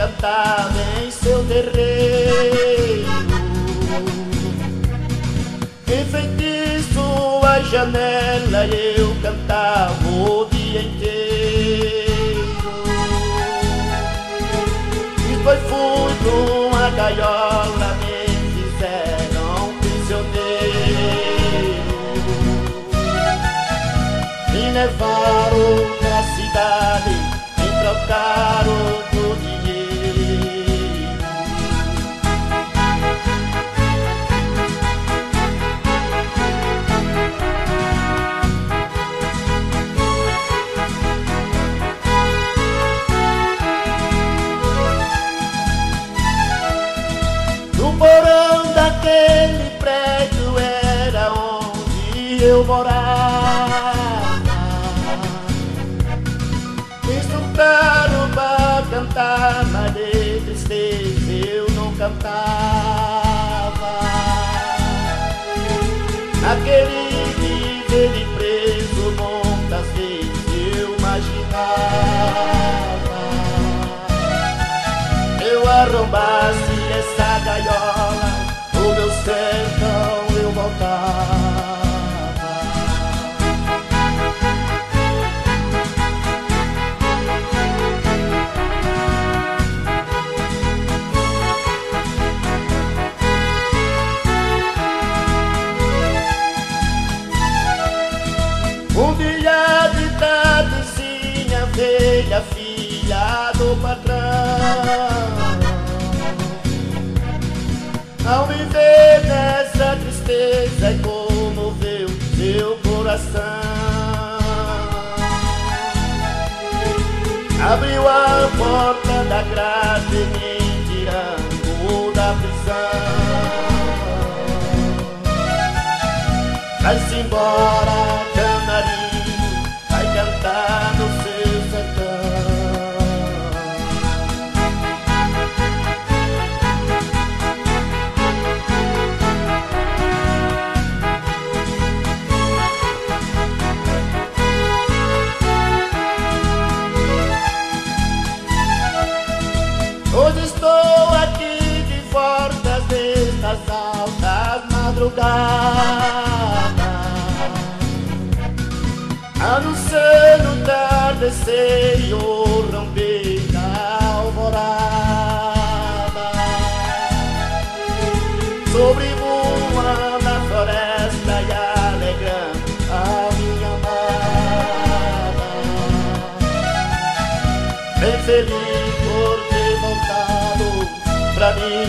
cantava em seu terreiro. Enfeitiço a janela, eu cantava o dia inteiro. Depois fui numa gaiola, me fizeram prisioneiro. Me levaram pra cidade, me trocaram por dinheiro. No porão daquele prédio era onde eu morava. Me estudaram pra cantar, mas de tristeza eu não cantava. Naquele viver de preso, muitas vezes eu imaginava eu arrombasse essa gaiola, o meu sertão eu voltava. Um dia de tardezinha veio a filha do patrão. Ao me ver nessa tristeza, comoveu seu coração. Abriu a porta da grade, me tirando da prisão. Vai-se embora, canarinho, vai cantar no seu sertão. Hoje estou aqui de volta destas altas madrugadas, anunciando o entardecer e o romper da alvorada. Sobrevoando a floresta e alegrando a minha amada. Bem feliz por ter voltado pra mim.